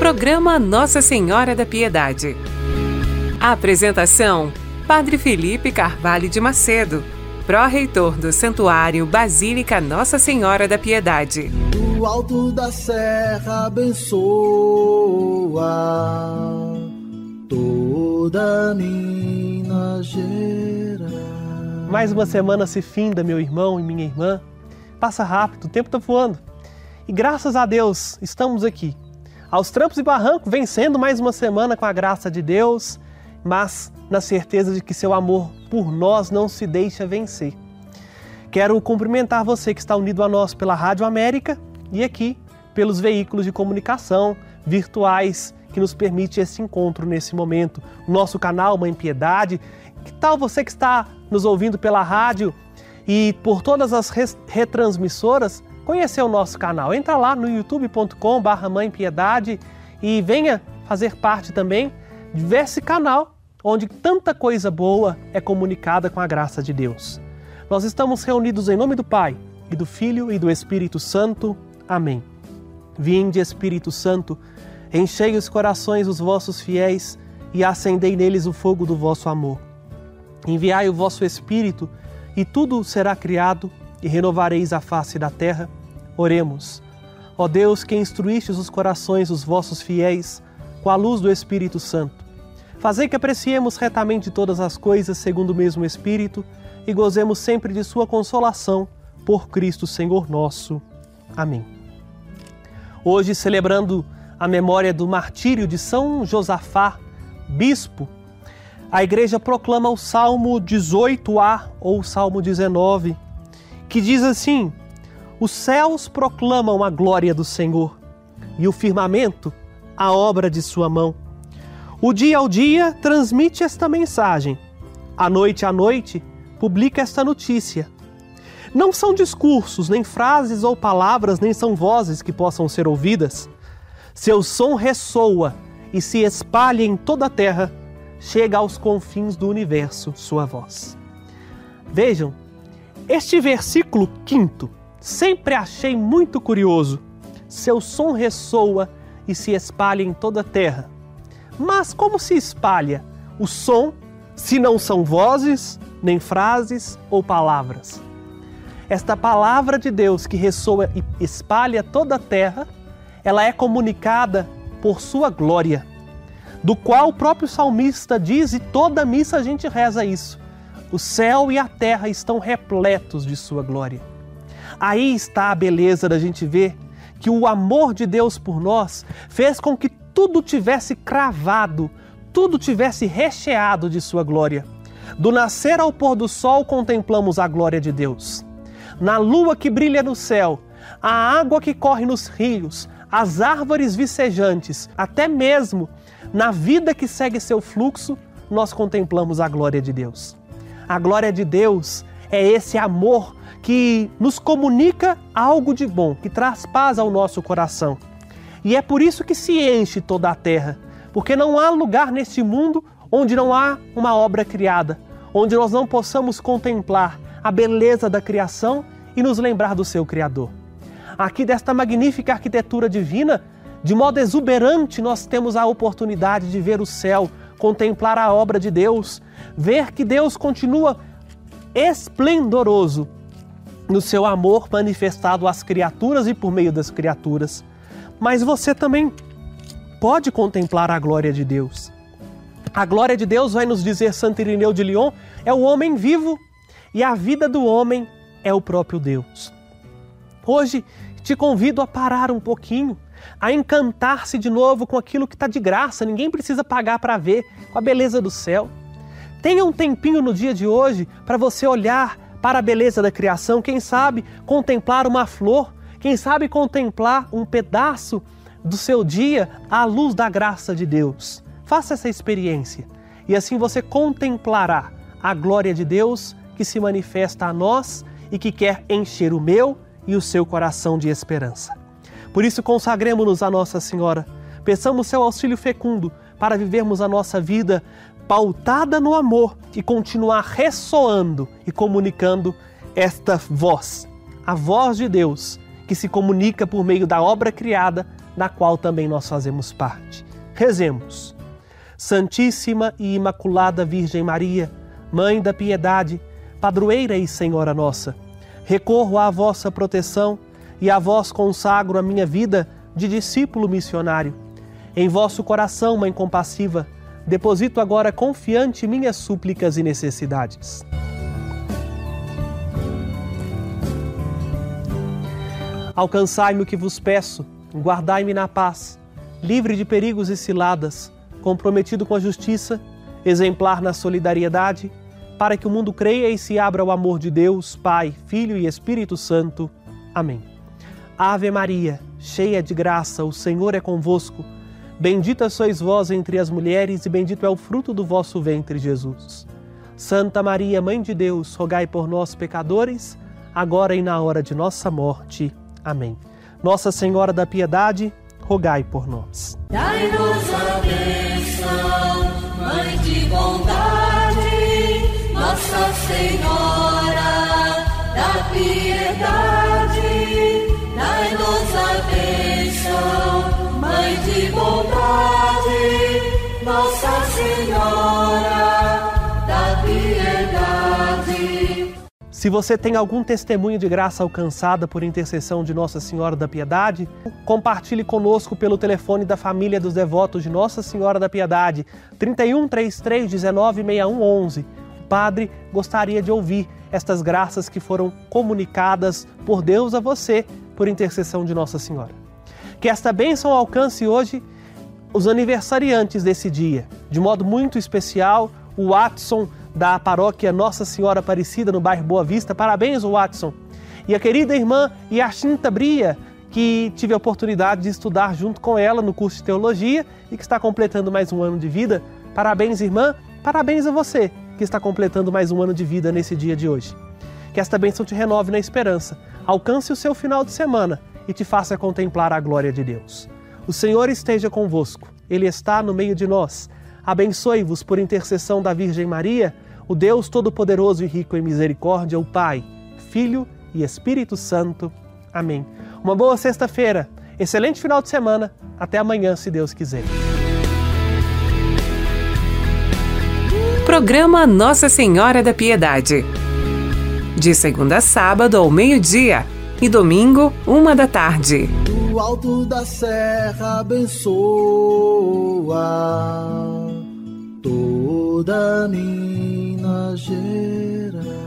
Programa Nossa Senhora da Piedade. A apresentação: Padre Felipe Carvalho de Macedo, pró-reitor do Santuário Basílica Nossa Senhora da Piedade. Do alto da serra abençoa toda Minas Gerais. Mais uma semana se finda, meu irmão e minha irmã. Passa rápido, o tempo está voando. E graças a Deus estamos aqui, aos trampos e barrancos, vencendo mais uma semana com a graça de Deus, mas na certeza de que seu amor por nós não se deixa vencer. Quero cumprimentar você que está unido a nós pela Rádio América e aqui pelos veículos de comunicação virtuais que nos permite esse encontro nesse momento. O nosso canal Mãe Piedade. Que tal você que está nos ouvindo pela rádio e por todas as retransmissoras, conhecer o nosso canal? Entra lá no youtube.com/Mãe Piedade e venha fazer parte também desse canal onde tanta coisa boa é comunicada com a graça de Deus. Nós estamos reunidos em nome do Pai, e do Filho e do Espírito Santo. Amém. Vinde, Espírito Santo, enchei os corações dos vossos fiéis e acendei neles o fogo do vosso amor. Enviai o vosso Espírito e tudo será criado e renovareis a face da terra. Oremos. Ó Deus, que instruístes os corações dos vossos fiéis com a luz do Espírito Santo, fazei que apreciemos retamente todas as coisas segundo o mesmo Espírito e gozemos sempre de sua consolação, por Cristo Senhor nosso. Amém. Hoje, celebrando a memória do martírio de São Josafá, bispo, a Igreja proclama o Salmo 18a ou Salmo 19, que diz assim: os céus proclamam a glória do Senhor e o firmamento a obra de sua mão. O dia ao dia transmite esta mensagem, à noite publica esta notícia. Não são discursos, nem frases ou palavras, nem são vozes que possam ser ouvidas. Seu som ressoa e se espalha em toda a terra, chega aos confins do universo sua voz. Vejam, este versículo 5º sempre achei muito curioso. Seu som ressoa e se espalha em toda a terra. Mas como se espalha o som se não são vozes, nem frases ou palavras? Esta palavra de Deus que ressoa e espalha toda a terra, ela é comunicada por sua glória, do qual o próprio salmista diz, e toda a missa a gente reza isso: o céu e a terra estão repletos de sua glória. Aí está a beleza da gente ver que o amor de Deus por nós fez com que tudo tivesse cravado, tudo tivesse recheado de sua glória. Do nascer ao pôr do sol contemplamos a glória de Deus. Na lua que brilha no céu, a água que corre nos rios, as árvores vicejantes, até mesmo na vida que segue seu fluxo, nós contemplamos a glória de Deus. A glória de Deus é esse amor que nos comunica algo de bom, que traz paz ao nosso coração. E é por isso que se enche toda a terra, porque não há lugar neste mundo onde não há uma obra criada, onde nós não possamos contemplar a beleza da criação e nos lembrar do seu Criador. Aqui desta magnífica arquitetura divina, de modo exuberante, nós temos a oportunidade de ver o céu, contemplar a obra de Deus, ver que Deus continua esplendoroso no seu amor manifestado às criaturas e por meio das criaturas. Mas você também pode contemplar a glória de Deus. A glória de Deus, vai nos dizer Santo Irineu de Lyon, é o homem vivo e a vida do homem é o próprio Deus. Hoje te convido a parar um pouquinho, a encantar-se de novo com aquilo que está de graça, ninguém precisa pagar para ver, com a beleza do céu. Tenha um tempinho no dia de hoje para você olhar para a beleza da criação, quem sabe contemplar uma flor, quem sabe contemplar um pedaço do seu dia à luz da graça de Deus. Faça essa experiência e assim você contemplará a glória de Deus que se manifesta a nós e que quer encher o meu e o seu coração de esperança. Por isso, consagremos-nos a Nossa Senhora, peçamos seu auxílio fecundo para vivermos a nossa vida pautada no amor e continuar ressoando e comunicando esta voz, a voz de Deus, que se comunica por meio da obra criada da qual também nós fazemos parte. Rezemos. Santíssima e Imaculada Virgem Maria, Mãe da Piedade, Padroeira e Senhora nossa, recorro à vossa proteção e a vós consagro a minha vida de discípulo missionário. Em vosso coração, Mãe compassiva, deposito agora confiante minhas súplicas e necessidades. Alcançai-me o que vos peço, guardai-me na paz, livre de perigos e ciladas, comprometido com a justiça, exemplar na solidariedade, para que o mundo creia e se abra ao amor de Deus, Pai, Filho e Espírito Santo. Amém. Ave Maria, cheia de graça, o Senhor é convosco. Bendita sois vós entre as mulheres e bendito é o fruto do vosso ventre, Jesus. Santa Maria, Mãe de Deus, rogai por nós, pecadores, agora e na hora de nossa morte. Amém. Nossa Senhora da Piedade, rogai por nós. Dai-nos a bênção, Mãe de bondade, Nossa Senhora da Piedade. Dai-nos a bênção, Mãe de bondade, Nossa Senhora da Piedade. Se você tem algum testemunho de graça alcançada por intercessão de Nossa Senhora da Piedade, compartilhe conosco pelo telefone da família dos devotos de Nossa Senhora da Piedade, 31 33 19 61 11. O padre gostaria de ouvir estas graças que foram comunicadas por Deus a você por intercessão de Nossa Senhora. Que esta bênção alcance hoje os aniversariantes desse dia, de modo muito especial, o Watson, da paróquia Nossa Senhora Aparecida, no bairro Boa Vista. Parabéns, Watson. E a querida irmã Yashinta Bria, que tive a oportunidade de estudar junto com ela no curso de Teologia e que está completando mais um ano de vida. Parabéns, irmã. Parabéns a você, que está completando mais um ano de vida nesse dia de hoje. Que esta bênção te renove na esperança, alcance o seu final de semana e te faça contemplar a glória de Deus. O Senhor esteja convosco. Ele está no meio de nós. Abençoe-vos por intercessão da Virgem Maria, o Deus Todo-Poderoso e rico em misericórdia, o Pai, Filho e Espírito Santo. Amém. Uma boa sexta-feira, excelente final de semana. Até amanhã, se Deus quiser. Programa Nossa Senhora da Piedade. De segunda a sábado ao meio-dia e domingo, 1h. Do alto da serra abençoa toda Minas Gerais.